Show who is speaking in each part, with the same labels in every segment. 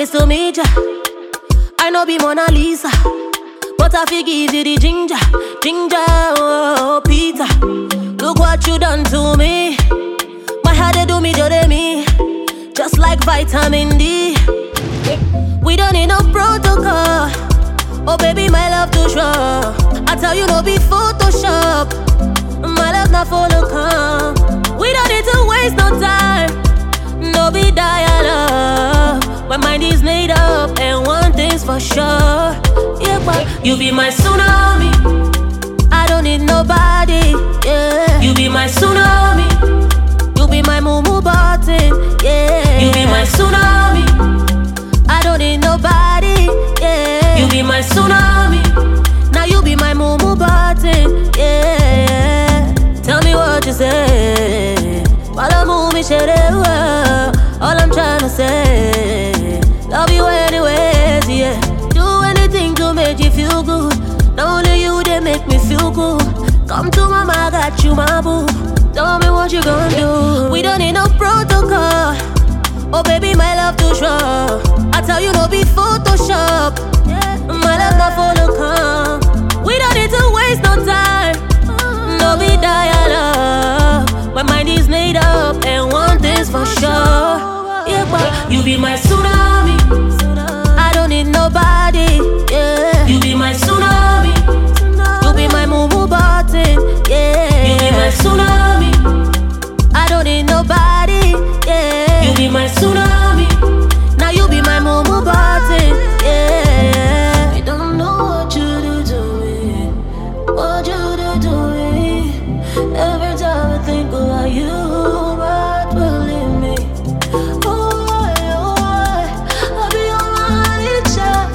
Speaker 1: place to meet ya. I know be Mona Lisa, but I feel give you the ginger, oh, Peter. Look what you done to me. My heart they do me, just like vitamin D. We don't need no protocol. Oh baby, my love too sure. I tell you no be Photoshop. My love not for the come. We don't need to waste no time. No be dialogue. My mind is made up, and one thing's for sure. Yeah, but you be my tsunami. I don't need nobody. Yeah, you be my tsunami. You be my mumu button. Yeah, you be my tsunami. I don't need nobody. Yeah, you be my tsunami. Now you be my mumu button. Yeah, tell me what you say. While I move me, share it. All I'm tryna say, love you anyways, yeah. Do anything to make you feel good. Not only you, they make me feel good. Come to mama, I got you, my boo. Tell me what you gonna do. We don't need no protocol. Oh baby, my love too sure. I tell you no be Photoshop. My love not for the come. We don't need to waste no time. No be dialogue. My mind is made up, and one thing's for sure. Yeah, but you be my tsunami. I don't need nobody. Yeah, you be my tsunami. You be my mumu button. Yeah, you be my tsunami. I don't need nobody. Yeah, you be my tsunami. Now you be my mumu button. Yeah, I don't know what you do to me. What you do to me. Every time I think about you, but believe me. I'll be on my nature.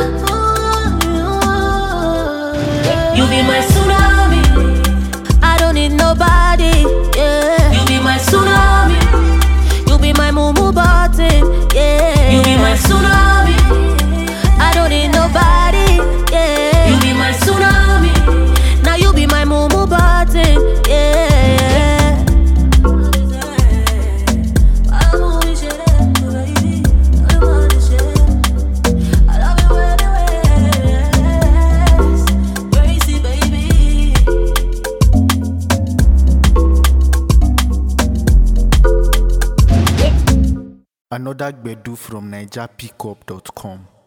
Speaker 1: You be my tsunami. I don't need nobody. Yeah, you be my tsunami. You be my mumu button. Yeah, you be my tsunami. I don't need nobody. Yeah, you be my tsunami. Now you be my mumu button. Yeah.
Speaker 2: Another Gbedu from NigerPickup.com.